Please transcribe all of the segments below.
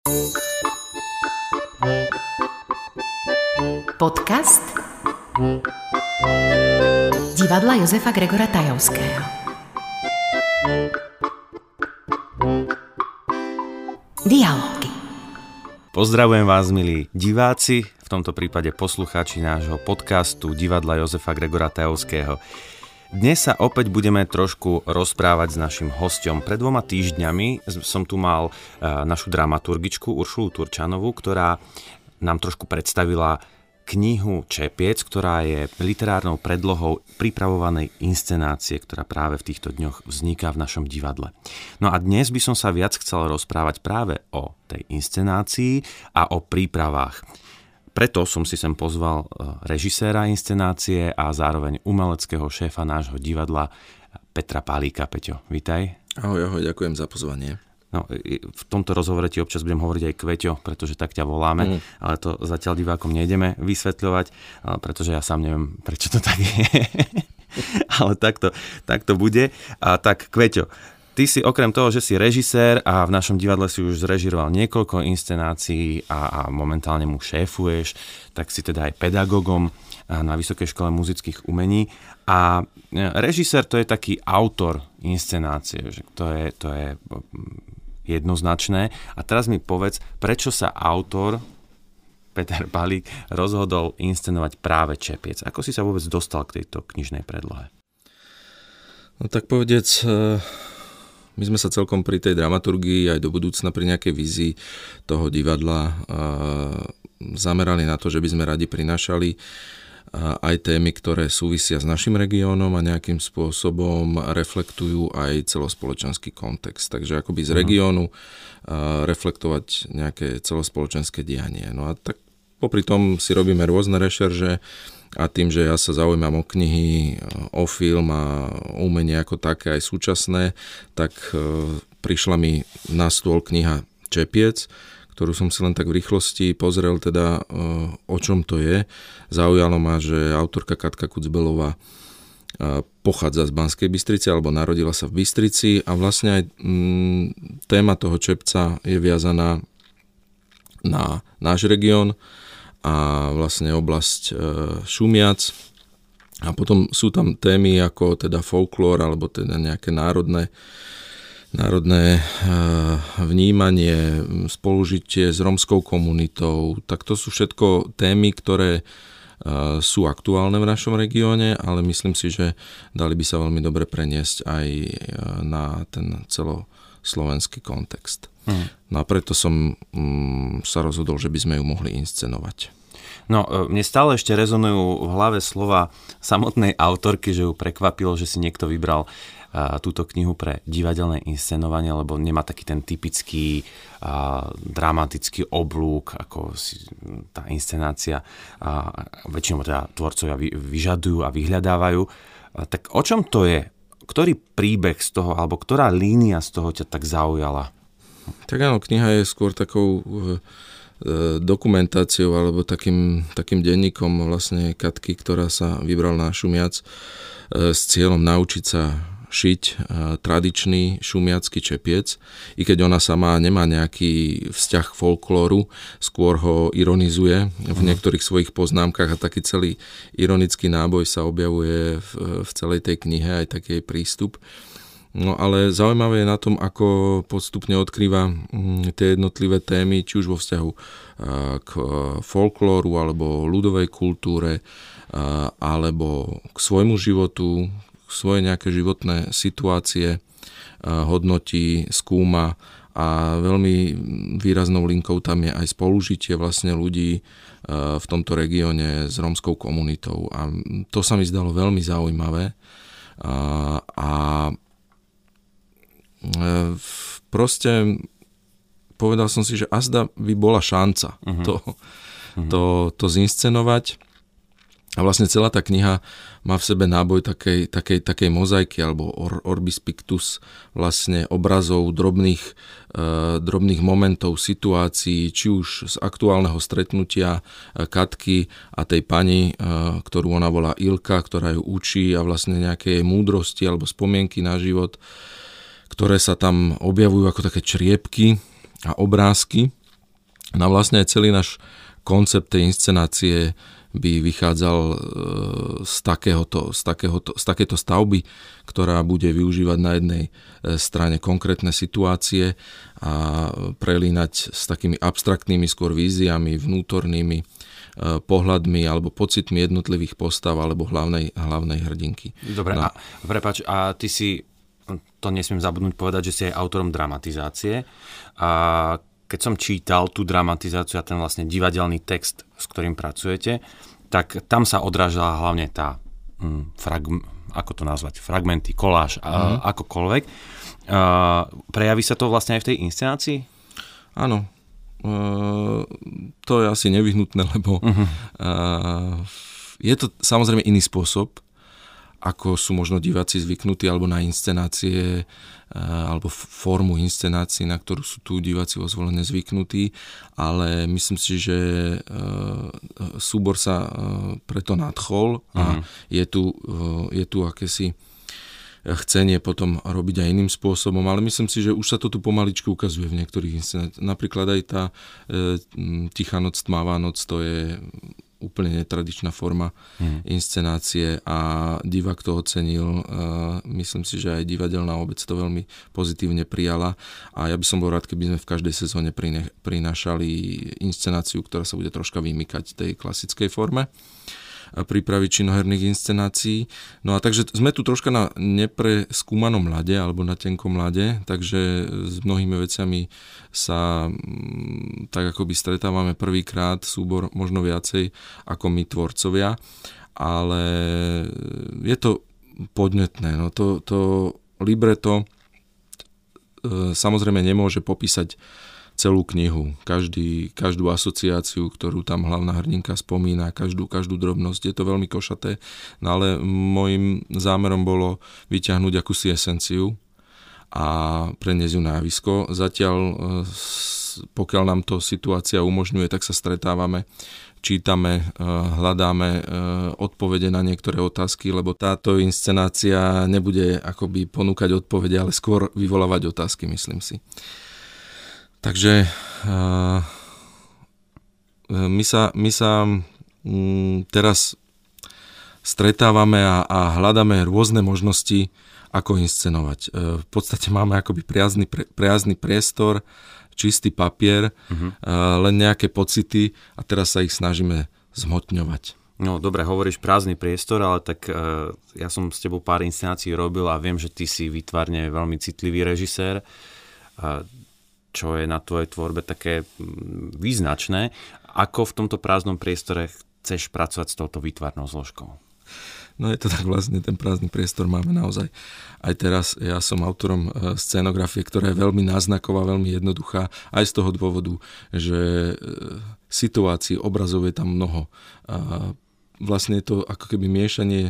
Podcast divadla Jozefa Gregora Tajovského. Dialógy. Pozdravujem vás, milí diváci, v tomto prípade poslucháči nášho podcastu divadla Jozefa Gregora Tajovského. Dnes sa opäť budeme trošku rozprávať s našim hosťom. Pred 2 týždňami som tu mal našu dramaturgičku Uršulu Turčanovú, ktorá nám trošku predstavila knihu Čepiec, ktorá je literárnou predlohou pripravovanej inscenácie, ktorá práve v týchto dňoch vzniká v našom divadle. No a dnes by som sa viac chcel rozprávať práve o tej inscenácii a o prípravách. Preto som si sem pozval režiséra inscenácie a zároveň umeleckého šéfa nášho divadla Petra Pálíka. Peťo, vítaj. Ahoj, ďakujem za pozvanie. No, v tomto rozhovore ti občas budem hovoriť aj Kveťo, pretože tak ťa voláme, ale to zatiaľ divákom nejdeme vysvetľovať, pretože ja sám neviem, prečo to tak je. Ale tak to bude. A tak Kveťo, ty si okrem toho, že si režisér a v našom divadle si už zrežiroval niekoľko inscenácií a momentálne mu šéfuješ, tak si teda aj pedagógom na Vysokej škole muzických umení. A režisér to je taký autor inscenácie, že to je jednoznačné. A teraz mi povedz, prečo sa autor Peter Pálík rozhodol inscenovať práve Čepiec? Ako si sa vôbec dostal k tejto knižnej predlohe? No tak povedec, my sme sa celkom pri tej dramaturgii aj do budúcna pri nejakej vízii toho divadla zamerali na to, že by sme radi prinášali aj témy, ktoré súvisia s našim regiónom a nejakým spôsobom reflektujú aj celospoločenský kontext. Takže akoby z regiónu reflektovať nejaké celospoločenské dianie. No a tak popri tom si robíme rôzne rešerže a tým, že ja sa zaujímam o knihy, o film a o umenie ako také aj súčasné, tak prišla mi na stôl kniha Čepiec, ktorú som si len tak v rýchlosti pozrel, teda o čom to je. Zaujalo ma, že autorka Katka Kucbelová pochádza z Banskej Bystrice, alebo narodila sa v Bystrici a vlastne aj téma toho Čepca je viazaná na náš región a vlastne oblasť Šumiac. A potom sú tam témy ako teda folklór, alebo teda nejaké národné vnímanie, spolužitie s rómskou komunitou. Tak to sú všetko témy, ktoré sú aktuálne v našom regióne, ale myslím si, že dali by sa veľmi dobre preniesť aj na ten celoslovenský kontext. No a preto som sa rozhodol, že by sme ju mohli inscenovať. No, mne stále ešte rezonujú v hlave slova samotnej autorky, že ju prekvapilo, že si niekto vybral túto knihu pre divadelné inscenovanie, lebo nemá taký ten typický dramatický oblúk, ako si tá inscenácia väčšinou teda tvorcovia vyžadujú a vyhľadávajú. Tak o čom to je? Ktorý príbeh z toho, alebo ktorá línia z toho ťa tak zaujala? Tak áno, kniha je skôr takou dokumentáciou alebo takým denníkom vlastne Katky, ktorá sa vybrala na Šumiac s cieľom naučiť sa šiť tradičný šumiacky čepiec, i keď ona sama nemá nejaký vzťah k folklóru, skôr ho ironizuje v niektorých svojich poznámkach a taký celý ironický náboj sa objavuje v celej tej knihe, aj taký jej prístup. No ale zaujímavé je na tom, ako postupne odkrýva tie jednotlivé témy, či už vo vzťahu k folklóru alebo ľudovej kultúre, alebo k svojmu životu, k svoje nejaké životné situácie, hodnotí, skúma a veľmi výraznou linkou tam je aj spolužitie vlastne ľudí v tomto regióne s rómskou komunitou. A to sa mi zdalo veľmi zaujímavé. A proste povedal som si, že azda by bola šanca to zinscenovať. A vlastne celá tá kniha má v sebe náboj takej mozaiky alebo orbis pictus vlastne obrazov drobných momentov, situácií, či už z aktuálneho stretnutia Katky a tej pani, ktorú ona volá Ilka, ktorá ju učí a vlastne nejaké múdrosti alebo spomienky na život, ktoré sa tam objavujú ako také čriepky a obrázky. No a vlastne aj celý náš koncept tej inscenácie by vychádzal z takéto stavby, ktorá bude využívať na jednej strane konkrétne situácie a prelínať s takými abstraktnými skôr víziami, vnútornými pohľadmi alebo pocitmi jednotlivých postav alebo hlavnej hrdinky. Dobre, no. Prepáč, a ty si, to nesmiem zabudnúť povedať, že si aj autorom dramatizácie. A keď som čítal tú dramatizáciu a ten vlastne divadelný text, s ktorým pracujete, tak tam sa odrážala hlavne tá ako to nazvať, fragmenty, koláž, akokoľvek. Prejaví sa to vlastne aj v tej inscenácii? Áno. To je asi nevyhnutné, lebo je to samozrejme iný spôsob, ako sú možno diváci zvyknutí, alebo na inscenácie, alebo formu inscenácií, na ktorú sú tu diváci vo Zvolene zvyknutí, ale myslím si, že súbor sa preto nadchol a je tu akési chcenie potom robiť aj iným spôsobom, ale myslím si, že už sa to tu pomaličky ukazuje v niektorých inscenáciách. Napríklad aj tá Tichá noc, tmavá noc, to je úplne netradičná forma inscenácie a divák to ocenil. Myslím si, že aj divadelná obec to veľmi pozitívne prijala a ja by som bol rád, keby sme v každej sezóne prinášali inscenáciu, ktorá sa bude troška vymykať tej klasickej forme prípravy činoherných inscenácií. No a takže sme tu troška na nepreskúmanom ľade alebo na tenkom ľade, takže s mnohými veciami sa tak akoby stretávame prvýkrát, súbor možno viacej ako my tvorcovia, ale je to podnetné. No to libreto samozrejme nemôže popísať celú knihu, každú asociáciu, ktorú tam hlavná hrdinka spomína, každú drobnosť, je to veľmi košaté, no ale môjim zámerom bolo vyťahnuť akúsi esenciu a preniesť ju na javisko. Zatiaľ, pokiaľ nám to situácia umožňuje, tak sa stretávame, čítame, hľadáme odpovede na niektoré otázky, lebo táto inscenácia nebude akoby ponúkať odpovede, ale skôr vyvolávať otázky, myslím si. Takže my sa teraz stretávame a hľadáme rôzne možnosti, ako inscenovať. V podstate máme akoby priazný priestor, čistý papier, len nejaké pocity a teraz sa ich snažíme zhmotňovať. No dobre, hovoríš prázdny priestor, ale tak ja som s tebou pár inscenácií robil a viem, že ty si výtvarne veľmi citlivý režisér, čo je na tvojej tvorbe také význačné. Ako v tomto prázdnom priestore chceš pracovať s touto výtvarnou zložkou? No je to tak vlastne, ten prázdny priestor máme naozaj. Aj teraz ja som autorom scénografie, ktorá je veľmi náznaková, veľmi jednoduchá, aj z toho dôvodu, že situácií, obrazov je tam mnoho. A vlastne je to ako keby miešanie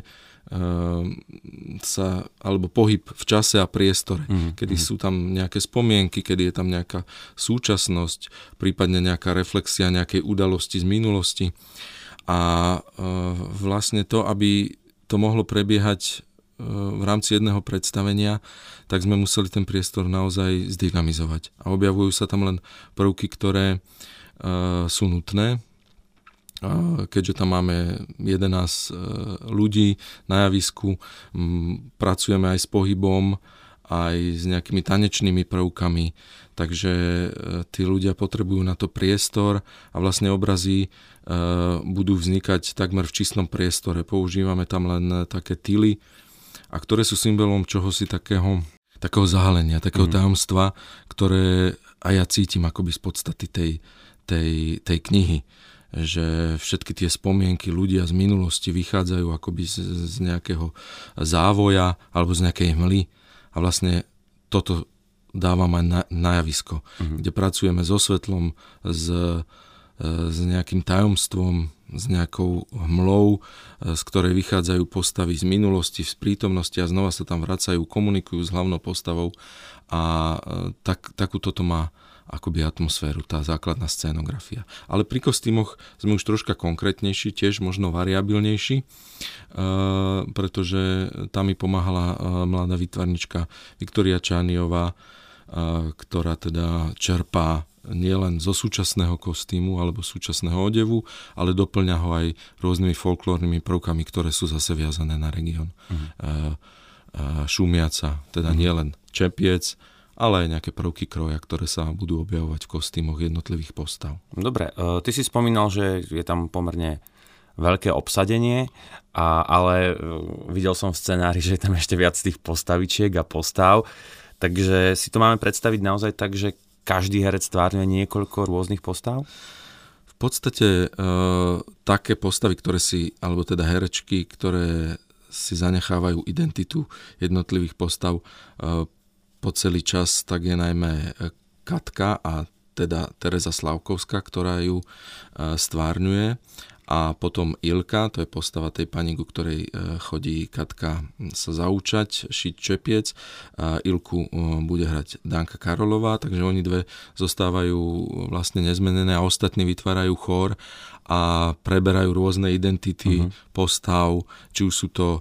alebo pohyb v čase a priestore, kedy sú tam nejaké spomienky, kedy je tam nejaká súčasnosť, prípadne nejaká reflexia nejakej udalosti z minulosti. A vlastne to, aby to mohlo prebiehať v rámci jedného predstavenia, tak sme museli ten priestor naozaj zdynamizovať. A objavujú sa tam len prvky, ktoré sú nutné, keďže tam máme 11 ľudí na javisku, pracujeme aj s pohybom, aj s nejakými tanečnými prvkami, takže tí ľudia potrebujú na to priestor a vlastne obrazy budú vznikať takmer v čistom priestore. Používame tam len také tyly, a ktoré sú symbolom čohosi takého zahalenia, takého tajomstva, ktoré aj ja cítim akoby z podstaty tej knihy. Že všetky tie spomienky ľudia z minulosti vychádzajú akoby z nejakého závoja alebo z nejakej hmly a vlastne toto dávam aj na javisko, kde pracujeme so svetlom, s nejakým tajomstvom, s nejakou hmlou, z ktorej vychádzajú postavy z minulosti, z prítomnosti a znova sa tam vracajú, komunikujú s hlavnou postavou a takúto to má akoby atmosféru, tá základná scénografia. Ale pri kostýmoch sme už troška konkrétnejší, tiež možno variabilnejší, pretože tam mi pomáhala mladá výtvarnička Viktória Čániová, ktorá teda čerpá nielen zo súčasného kostýmu alebo súčasného odevu, ale doplňa ho aj rôznymi folklórnymi prvkami, ktoré sú zase viazané na región. Šumiaca, teda nielen čepiec, ale aj nejaké prvky kroja, ktoré sa budú objavovať v kostýmoch jednotlivých postav. Dobre, ty si spomínal, že je tam pomerne veľké obsadenie, ale videl som v scenári, že je tam ešte viac tých postavičiek a postav, takže si to máme predstaviť naozaj tak, že každý herec stvárňuje niekoľko rôznych postav? V podstate také postavy, alebo teda herečky, ktoré si zanechávajú identitu jednotlivých postav po celý čas, tak je najmä Katka a teda Tereza Slavkovská, ktorá ju stvárňuje. A potom Ilka, to je postava tej pani, ku ktorej chodí Katka sa zaučať, šiť čepiec. Ilku bude hrať Danka Karolová, takže oni dve zostávajú vlastne nezmenené a ostatní vytvárajú chór a preberajú rôzne identity postav, či už sú to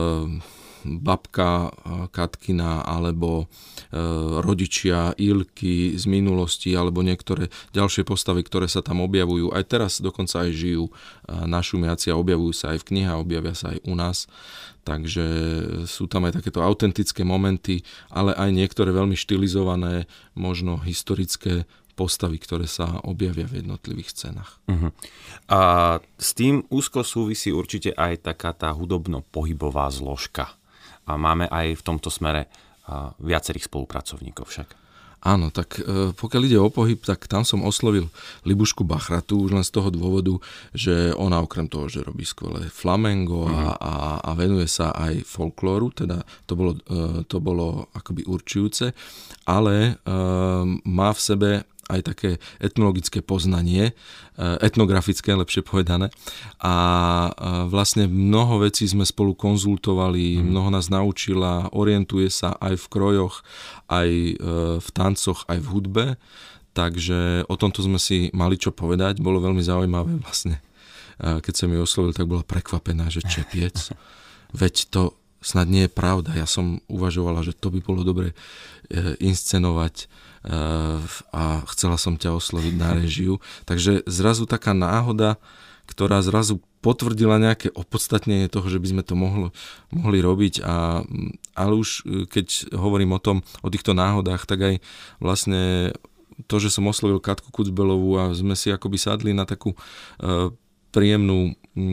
babka Katkina alebo rodičia Ilky z minulosti alebo niektoré ďalšie postavy, ktoré sa tam objavujú. Aj teraz dokonca aj žijú na Šumiaci a objavujú sa aj v knihách, objavia sa aj u nás. Takže sú tam aj takéto autentické momenty, ale aj niektoré veľmi štilizované, možno historické postavy, ktoré sa objavia v jednotlivých scénach. A s tým úzko súvisí určite aj taká tá hudobno-pohybová zložka. A máme aj v tomto smere viacerých spolupracovníkov však. Áno, tak pokiaľ ide o pohyb, tak tam som oslovil Libušku Bachratu už len z toho dôvodu, že ona okrem toho, že robí skvelé flamengo a venuje sa aj folklóru, teda to bolo akoby určujúce, ale má v sebe aj také etnologické poznanie, etnografické, lepšie povedané. A vlastne mnoho vecí sme spolu konzultovali, mnoho nás naučila, orientuje sa aj v krojoch, aj v tancoch, aj v hudbe. Takže o tomto sme si mali čo povedať. Bolo veľmi zaujímavé vlastne. Keď som ju oslovil, tak bola prekvapená, že čepiec. Veď to snad nie je pravda. Ja som uvažovala, že to by bolo dobre inscenovať a chcela som ťa osloviť na režiu. Takže zrazu taká náhoda, ktorá zrazu potvrdila nejaké opodstatnenie toho, že by sme to mohli robiť. Ale už keď hovorím o týchto náhodách, tak aj vlastne to, že som oslovil Katku Kucbelovú a sme si akoby sadli na takú príjemnú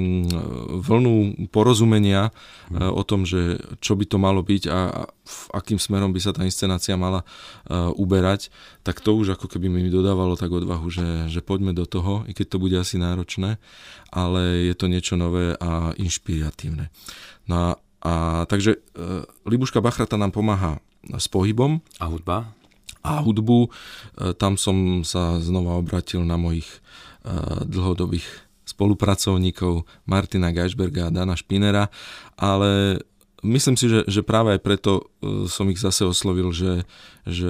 vlnu porozumenia o tom, že čo by to malo byť a akým smerom by sa tá inscenácia mala uberať, tak to už ako keby mi dodávalo tak odvahu, že poďme do toho, i keď to bude asi náročné, ale je to niečo nové a inšpiratívne. No a takže Libuška Bachrata nám pomáha s pohybom. A hudba? A hudbu, tam som sa znova obratil na mojich dlhodobých spolupracovníkov Martina Geisberga a Dana Špinera, ale myslím si, že práve aj preto som ich zase oslovil, že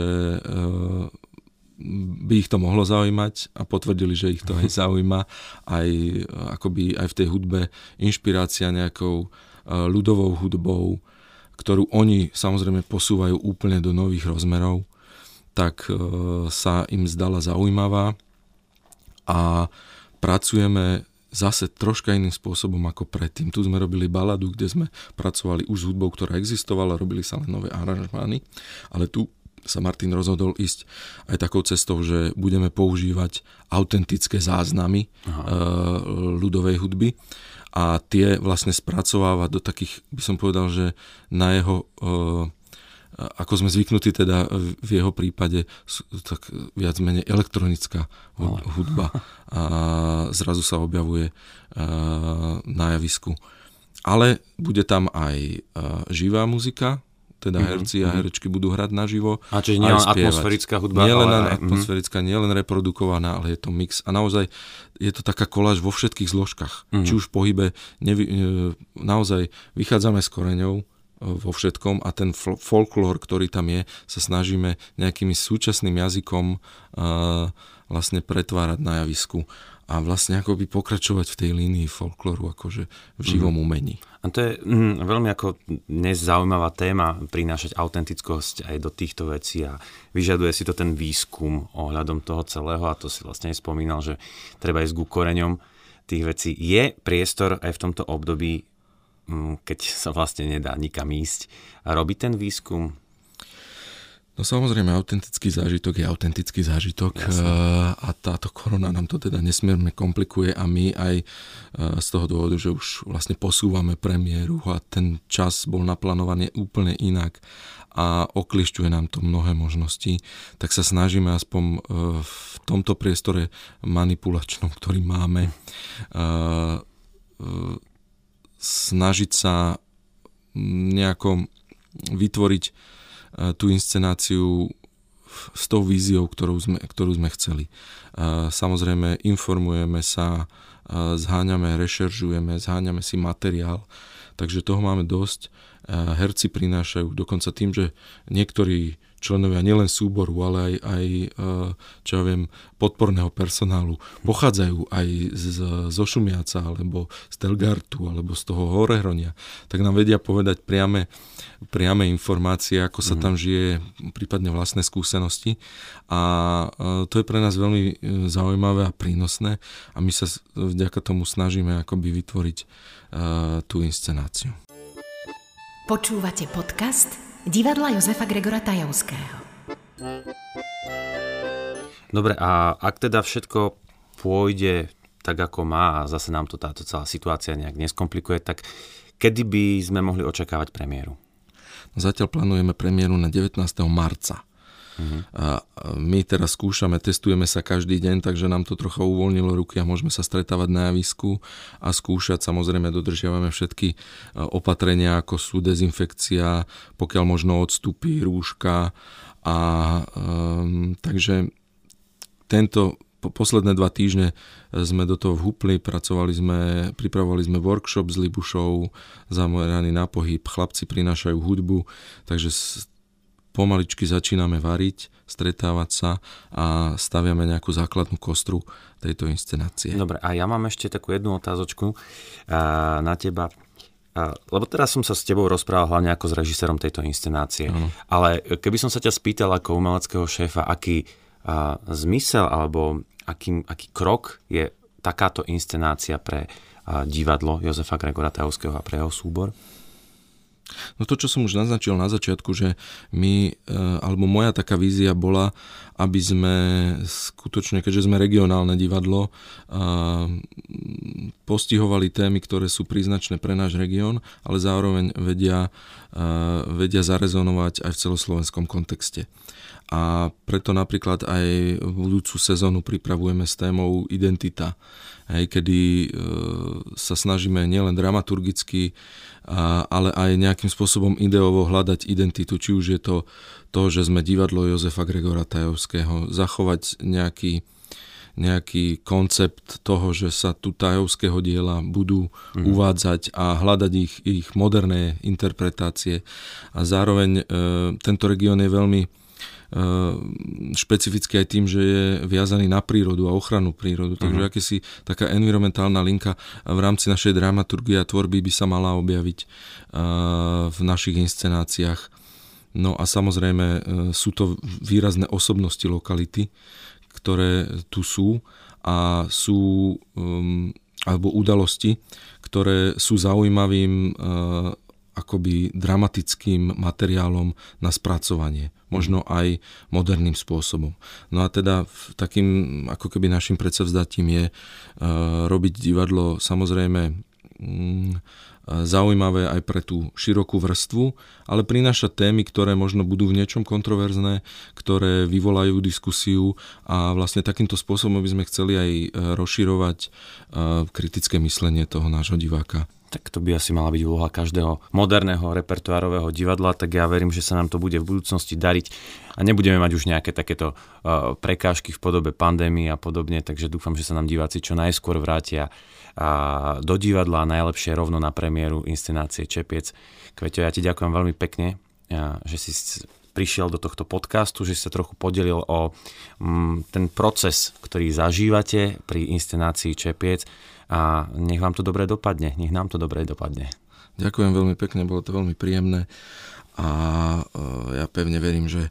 by ich to mohlo zaujímať a potvrdili, že ich to aj zaujíma, aj akoby aj v tej hudbe inšpirácia nejakou ľudovou hudbou, ktorú oni samozrejme posúvajú úplne do nových rozmerov, tak sa im zdala zaujímavá a pracujeme zase troška iným spôsobom ako predtým. Tu sme robili baladu, kde sme pracovali už s hudbou, ktorá existovala, robili sa len nové aranžmány, ale tu sa Martin rozhodol ísť aj takou cestou, že budeme používať autentické záznamy ľudovej hudby a tie vlastne spracovávať do takých, by som povedal, že na jeho ako sme zvyknutí teda v jeho prípade, tak viac menej elektronická hudba a zrazu sa objavuje na javisku. Ale bude tam aj živá muzika, teda herci a herečky budú hrať naživo. A čiže nie len atmosférická hudba, nie len atmosférická, nie len reprodukovaná, ale je to mix. A naozaj je to taká koláž vo všetkých zložkách. Či už v pohybe, naozaj vychádzame s koreňou, vo všetkom a ten folklór, ktorý tam je, sa snažíme nejakým súčasným jazykom vlastne pretvárať na javisku a vlastne akoby pokračovať v tej línii folklóru akože v živom umení. A to je veľmi ako dnes zaujímavá téma, prinášať autentickosť aj do týchto vecí a vyžaduje si to ten výskum ohľadom toho celého a to si vlastne aj spomínal, že treba ísť ku koreňom tých vecí. Je priestor aj v tomto období, keď sa vlastne nedá nikam ísť, a robiť ten výskum? No samozrejme, autentický zážitok je autentický zážitok. A táto korona nám to teda nesmierne komplikuje a my aj z toho dôvodu, že už vlastne posúvame premiéru a ten čas bol naplánovaný úplne inak a okliešťuje nám to mnohé možnosti, tak sa snažíme aspoň v tomto priestore manipulačnom, ktorý máme, snažiť sa nejako vytvoriť tú inscenáciu s tou víziou, ktorú sme chceli. Samozrejme, informujeme sa, zháňame, rešeržujeme, zháňame si materiál, takže toho máme dosť. Herci prinášajú dokonca tým, že niektorí členovia nielen súboru, ale aj čo ja viem, podporného personálu pochádzajú aj zo Šumiaca, alebo z Telgartu, alebo z toho Horehronia, tak nám vedia povedať priame informácie, ako sa tam žije, prípadne vlastné skúsenosti. A to je pre nás veľmi zaujímavé a prínosné a my sa vďaka tomu snažíme akoby vytvoriť tú inscenáciu. Počúvate podcast Divadla Jozefa Gregora Tajovského. Dobre, a ak teda všetko pôjde tak, ako má a zase nám to táto celá situácia nejak neskomplikuje, tak kedy by sme mohli očakávať premiéru? Zatiaľ plánujeme premiéru na 19. marca. A my teraz skúšame, testujeme sa každý deň, takže nám to trocha uvoľnilo ruky a môžeme sa stretávať na javisku a skúšať. Samozrejme dodržiavame všetky opatrenia, ako sú dezinfekcia, pokiaľ možno odstupy, rúška a takže posledné 2 týždne sme do toho vhupli, pripravovali sme workshop s Libušou zameraný na pohyb, chlapci prinášajú hudbu, takže pomaličky začíname variť, stretávať sa a staviame nejakú základnú kostru tejto inscenácie. Dobre, a ja mám ešte takú jednu otázočku na teba. Lebo teraz som sa s tebou rozprával hlavne ako s režisérom tejto inscenácie. Ale keby som sa ťa spýtal ako umeleckého šéfa, aký zmysel alebo aký krok je takáto inscenácia pre divadlo Jozefa Gregora Tajovského a pre jeho súbor? No to, čo som už naznačil na začiatku, že alebo moja taká vízia bola, aby sme skutočne, keďže sme regionálne divadlo, postihovali témy, ktoré sú príznačné pre náš región, ale zároveň vedia zarezonovať aj v celoslovenskom kontexte. A preto napríklad aj budúcu sezónu pripravujeme s témou identita, kedy sa snažíme nielen dramaturgicky, ale aj nejakým spôsobom ideovo hľadať identitu, či už je to, že sme divadlo Jozefa Gregora Tajovského, zachovať nejaký koncept toho, že sa tu tajovského diela budú uvádzať a hľadať ich moderné interpretácie. A zároveň tento región je veľmi špecificky aj tým, že je viazaný na prírodu a ochranu prírodu. Takže akési taká environmentálna linka v rámci našej dramaturgie a tvorby by sa mala objaviť v našich inscenáciách. No a samozrejme sú to výrazné osobnosti lokality, ktoré tu sú a sú alebo udalosti, ktoré sú zaujímavým akoby dramatickým materiálom na spracovanie. Možno aj moderným spôsobom. No a teda takým ako keby našim predsavzdatím je robiť divadlo samozrejme zaujímavé aj pre tú širokú vrstvu, ale prinášať témy, ktoré možno budú v niečom kontroverzné, ktoré vyvolajú diskusiu a vlastne takýmto spôsobom by sme chceli aj rozširovať kritické myslenie toho nášho diváka. Tak to by asi mala byť úloha každého moderného repertoárového divadla, tak ja verím, že sa nám to bude v budúcnosti dariť a nebudeme mať už nejaké takéto prekážky v podobe pandémie a podobne, takže dúfam, že sa nám diváci čo najskôr vrátia do divadla a najlepšie rovno na premiéru inscenácie Čepiec. Kveťo, ja ti ďakujem veľmi pekne, že si prišiel do tohto podcastu, že si sa trochu podelil o ten proces, ktorý zažívate pri inscenácii Čepiec a nech vám to dobre dopadne, nech nám to dobre dopadne. Ďakujem veľmi pekne, bolo to veľmi príjemné a ja pevne verím, že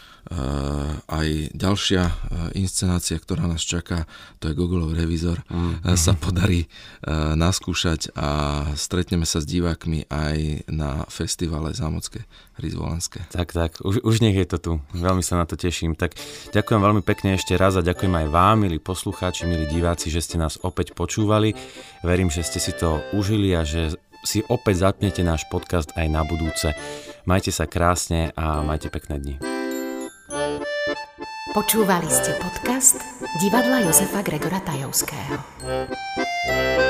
aj ďalšia inscenácia, ktorá nás čaká, to je Gogolov revizor, sa podarí naskúšať a stretneme sa s divákmi aj na festivale Zámocké hry zvolenské. Tak, už nech je to tu. Veľmi sa na to teším. Tak ďakujem veľmi pekne ešte raz a ďakujem aj vám, milí poslucháči, milí diváci, že ste nás opäť počúvali. Verím, že ste si to užili a že si opäť zapnete náš podcast aj na budúce. Majte sa krásne a majte pekné dni. Počúvali ste podcast Divadla Jozefa Gregora Tajovského.